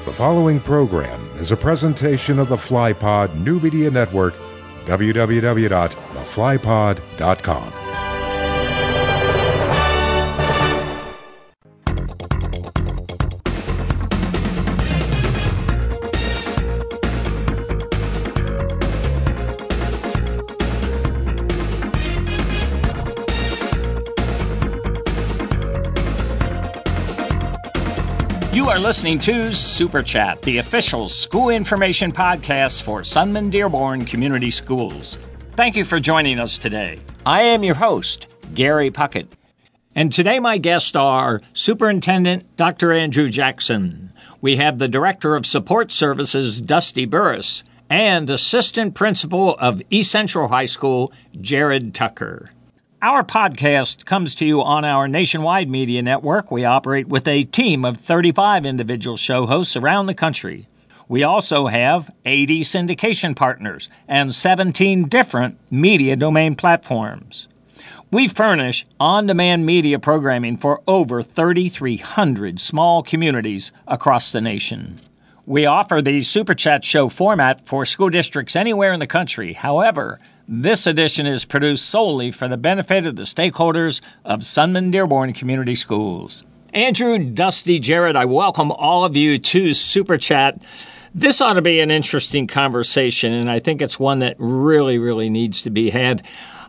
The following program is a presentation of the FlyPod New Media Network, www.theflypod.com. You are listening to Super Chat, the official school information podcast for Sunman-Dearborn Community Schools. Thank you for joining us today. I am your host, Gary Puckett. And today my guests are Superintendent Dr. Andrew Jackson. We have the Director of Support Services, Dusty Burris, and Assistant Principal of East Central High School, Jared Tucker. Our podcast comes to you on our nationwide media network. We operate with a team of 35 individual show hosts around the country. We also have 80 syndication partners and 17 different media domain platforms. We furnish on-demand media programming for over 3,300 small communities across the nation. We offer the Super Chat show format for school districts anywhere in the country. However, this edition is produced solely for the benefit of the stakeholders of Sunman-Dearborn Community Schools. Andrew, Dusty, Jared, I welcome all of you to Super Chat. This ought to be an interesting conversation, and I think it's one that really needs to be had.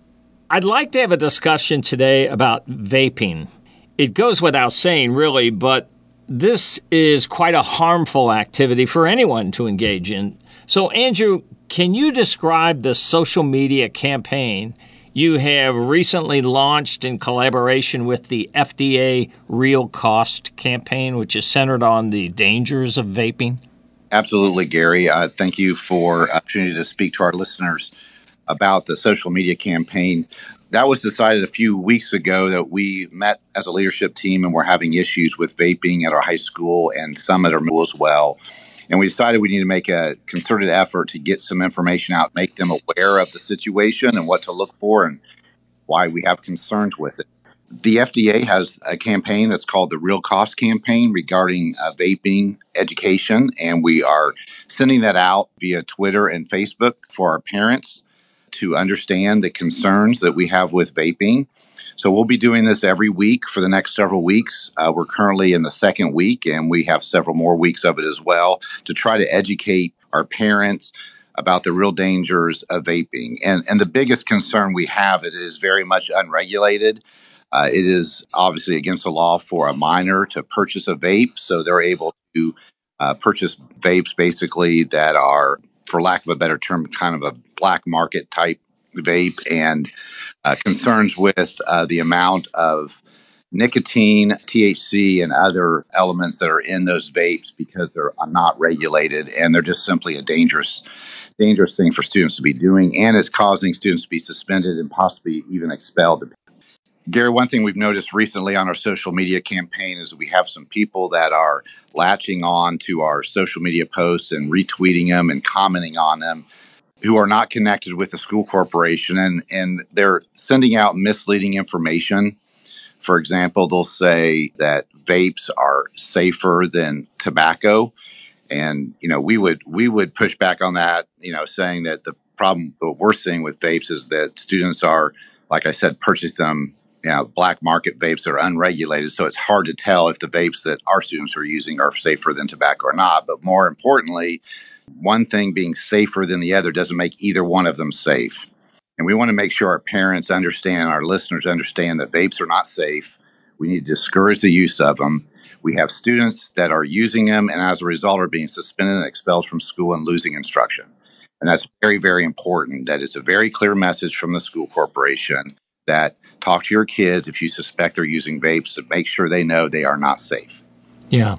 I'd like to have a discussion today about vaping. It goes without saying, really, but this is quite a harmful activity for anyone to engage in. So, Andrew, can you describe the social media campaign you have recently launched in collaboration with the FDA Real Cost campaign, which is centered on the dangers of vaping? Absolutely, Gary. Thank you for the opportunity to speak to our listeners about the social media campaign. That was decided a few weeks ago that we met as a leadership team and we're having issues with vaping at our high school and some at our middle as well. And we decided we need to make a concerted effort to get some information out, make them aware of the situation and what to look for and why we have concerns with it. The FDA has a campaign that's called the Real Cost campaign regarding vaping education, and we are sending that out via Twitter and Facebook for our parents to understand the concerns that we have with vaping. So we'll be doing this every week for the next several weeks. We're currently in the second week, and we have several more weeks of it as well to try to educate our parents about the real dangers of vaping. And the biggest concern we have is it is very much unregulated. It is obviously against the law for a minor to purchase a vape, so they're able to purchase vapes basically that are, for lack of a better term, kind of a black market type vape, and concerns with the amount of nicotine, THC, and other elements that are in those vapes because they're not regulated, and they're just simply a dangerous thing for students to be doing, and it's causing students to be suspended and possibly even expelled. Gary, one thing we've noticed recently on our social media campaign is we have some people that are latching on to our social media posts and retweeting them and commenting on them who are not connected with the school corporation, and they're sending out misleading information. For example, they'll say that vapes are safer than tobacco. And, we would push back on that, saying that the problem that we're seeing with vapes is that students are, like I said, purchasing them, black market vapes that are unregulated. So it's hard to tell if the vapes that our students are using are safer than tobacco or not. But more importantly, one thing being safer than the other doesn't make either one of them safe. And we want to make sure our parents understand, our listeners understand that vapes are not safe. We need to discourage the use of them. We have students that are using them and as a result are being suspended and expelled from school and losing instruction. And that's very, very important. That it's a very clear message from the school corporation that talk to your kids if you suspect they're using vapes to make sure they know they are not safe. Yeah.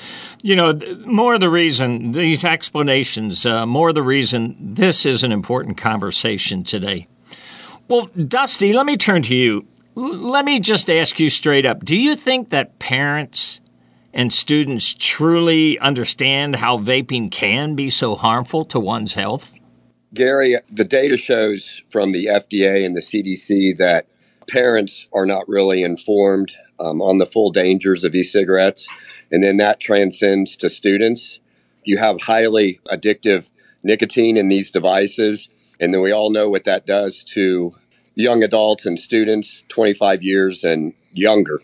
More of the reason, these explanations, more of the reason this is an important conversation today. Well, Dusty, let me turn to you. Let me just ask you straight up. Do you think that parents and students truly understand how vaping can be so harmful to one's health? Gary, the data shows from the FDA and the CDC that parents are not really informed on the full dangers of e-cigarettes. And then that transcends to students. You have highly addictive nicotine in these devices, and then we all know what that does to young adults and students 25 years and younger.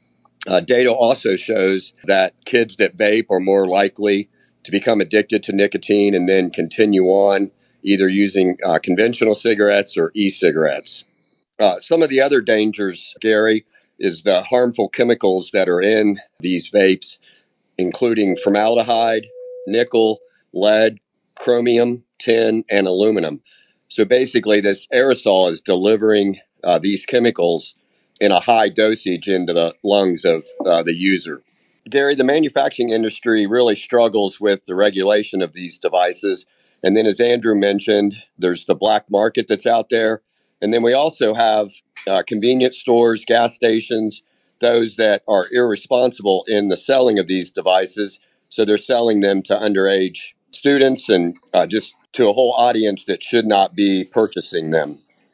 Data also shows that kids that vape are more likely to become addicted to nicotine and then continue on either using conventional cigarettes or e-cigarettes. Some of the other dangers, Gary, is the harmful chemicals that are in these vapes, including formaldehyde, nickel, lead, chromium, tin, and aluminum. So basically, this aerosol is delivering these chemicals in a high dosage into the lungs of the user. Gary, the manufacturing industry really struggles with the regulation of these devices. And then, as Andrew mentioned, there's the black market that's out there. And then we also have convenience stores, gas stations, those that are irresponsible in the selling of these devices. So they're selling them to underage students and just to a whole audience that should not be purchasing them.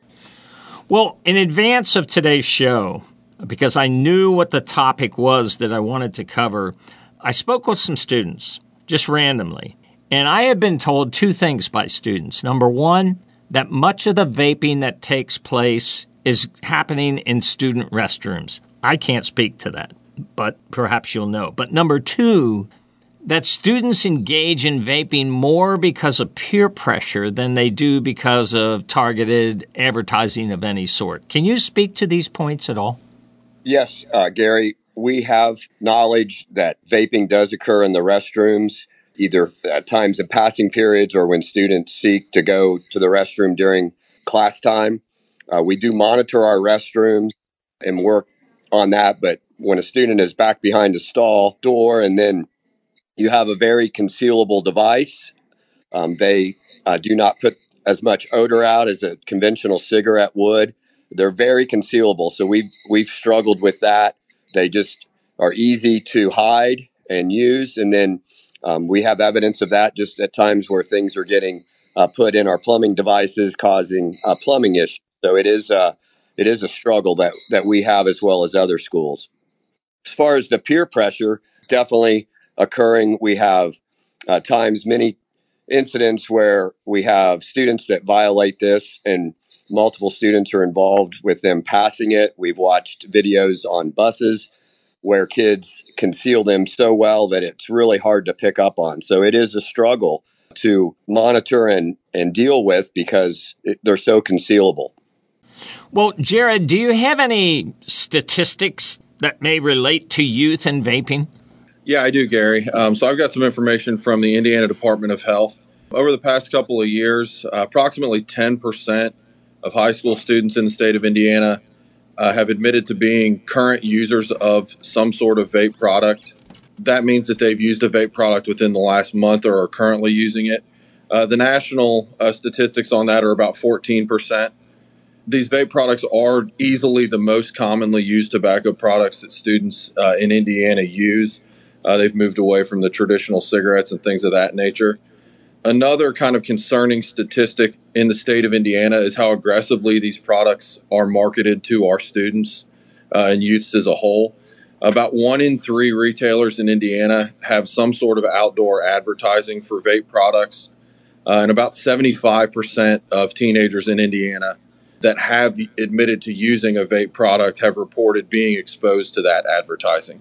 Well, in advance of today's show, because I knew what the topic was that I wanted to cover, I spoke with some students, just randomly. And I have been told two things by students. Number one, that much of the vaping that takes place is happening in student restrooms. I can't speak to that, but perhaps you'll know. But number two, that students engage in vaping more because of peer pressure than they do because of targeted advertising of any sort. Can you speak to these points at all? Yes, Gary, we have knowledge that vaping does occur in the restrooms, either at times in passing periods or when students seek to go to the restroom during class time. We do monitor our restrooms and work on that, but when a student is back behind a stall door and then you have a very concealable device, they do not put as much odor out as a conventional cigarette would. They're very concealable, so we've struggled with that. They just are easy to hide and use, and then we have evidence of that just at times where things are getting put in our plumbing devices, causing plumbing issues. So it is a struggle that we have as well as other schools. As far as the peer pressure, definitely occurring. We have many incidents where we have students that violate this and multiple students are involved with them passing it. We've watched videos on buses where kids conceal them so well that it's really hard to pick up on. So it is a struggle to monitor and deal with because they're so concealable. Well, Jared, do you have any statistics that may relate to youth and vaping? Yeah, I do, Gary. So I've got some information from the Indiana Department of Health. Over the past couple of years, approximately 10% of high school students in the state of Indiana have admitted to being current users of some sort of vape product. That means that they've used a vape product within the last month or are currently using it. The national statistics on that are about 14%. These vape products are easily the most commonly used tobacco products that students in Indiana use. They've moved away from the traditional cigarettes and things of that nature. Another kind of concerning statistic in the state of Indiana is how aggressively these products are marketed to our students and youths as a whole. About 1 in 3 retailers in Indiana have some sort of outdoor advertising for vape products, and about 75% of teenagers in Indiana that have admitted to using a vape product have reported being exposed to that advertising.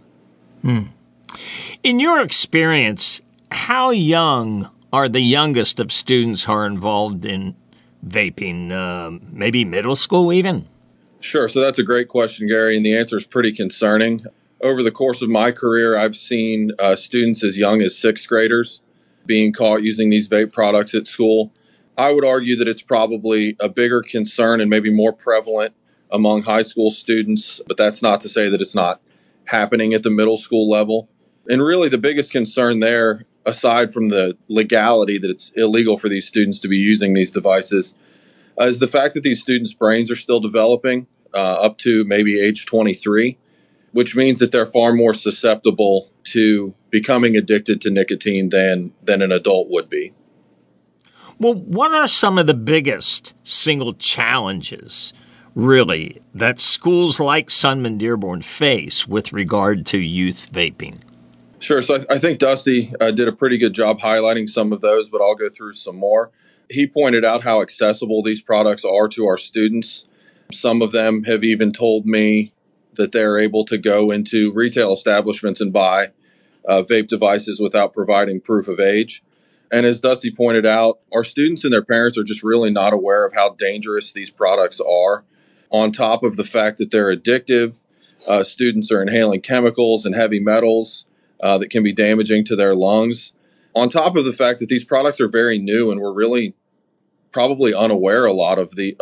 In your experience, how young are the youngest of students who are involved in vaping? Maybe middle school even? Sure. So that's a great question, Gary, and the answer is pretty concerning. Over the course of my career, I've seen students as young as 6th graders being caught using these vape products at school. I would argue that it's probably a bigger concern and maybe more prevalent among high school students, but that's not to say that it's not happening at the middle school level. And really the biggest concern there, aside from the legality that it's illegal for these students to be using these devices, is the fact that these students' brains are still developing up to maybe age 23, which means that they're far more susceptible to becoming addicted to nicotine than an adult would be. Well, what are some of the biggest single challenges, really, that schools like Sunman Dearborn face with regard to youth vaping? Sure. So I think Dusty did a pretty good job highlighting some of those, but I'll go through some more. He pointed out how accessible these products are to our students. Some of them have even told me that they're able to go into retail establishments and buy vape devices without providing proof of age. And as Dusty pointed out, our students and their parents are just really not aware of how dangerous these products are. On top of the fact that they're addictive, students are inhaling chemicals and heavy metals that can be damaging to their lungs. On top of the fact that these products are very new and we're really probably unaware of a lot of the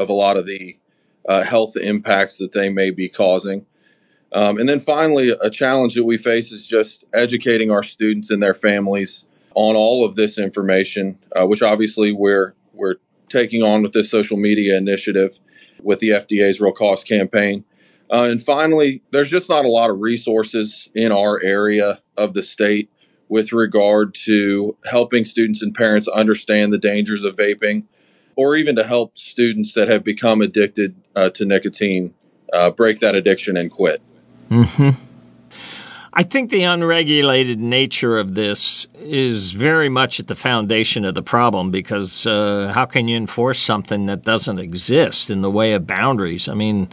health impacts that they may be causing. And then finally, a challenge that we face is just educating our students and their families on all of this information, which obviously we're taking on with this social media initiative with the FDA's Real Cost campaign. And finally, there's just not a lot of resources in our area of the state with regard to helping students and parents understand the dangers of vaping, or even to help students that have become addicted to nicotine break that addiction and quit. Mm-hmm. I think the unregulated nature of this is very much at the foundation of the problem, because how can you enforce something that doesn't exist in the way of boundaries? I mean,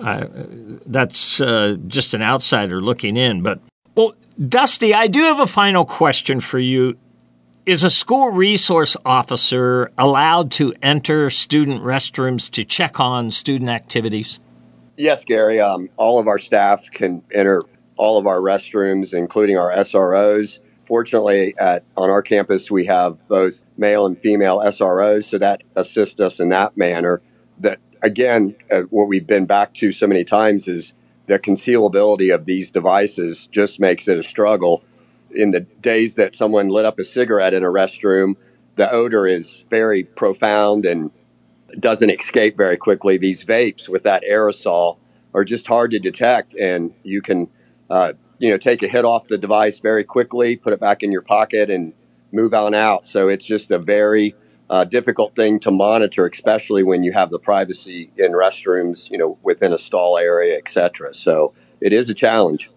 that's just an outsider looking in. But, well, Dusty, I do have a final question for you. Is a school resource officer allowed to enter student restrooms to check on student activities? Yes, Gary. All of our staff can enter all of our restrooms, including our SROs. Fortunately, on our campus, we have both male and female SROs, so that assists us in that manner. That, again, what we've been back to so many times is the concealability of these devices just makes it a struggle. In the days that someone lit up a cigarette in a restroom, the odor is very profound and doesn't escape very quickly. These vapes with that aerosol are just hard to detect, and you can take a hit off the device very quickly, put it back in your pocket, and move on out. So it's just a very difficult thing to monitor, especially when you have the privacy in restrooms, within a stall area, etc. So it is a challenge.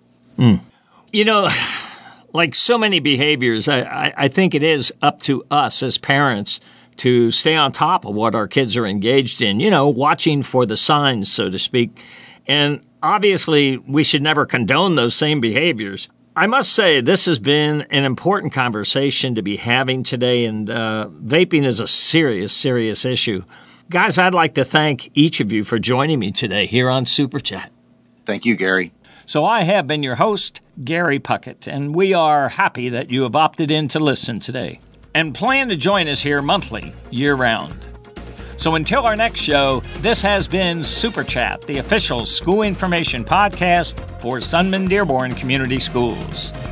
Like so many behaviors, I think it is up to us as parents to stay on top of what our kids are engaged in, watching for the signs, so to speak. And obviously, we should never condone those same behaviors. I must say, this has been an important conversation to be having today, and vaping is a serious, serious issue. Guys, I'd like to thank each of you for joining me today here on Super Chat. Thank you, Gary. So I have been your host, Gary Puckett, and we are happy that you have opted in to listen today and plan to join us here monthly, year-round. So until our next show, this has been Super Chat, the official school information podcast for Sunman Dearborn Community Schools.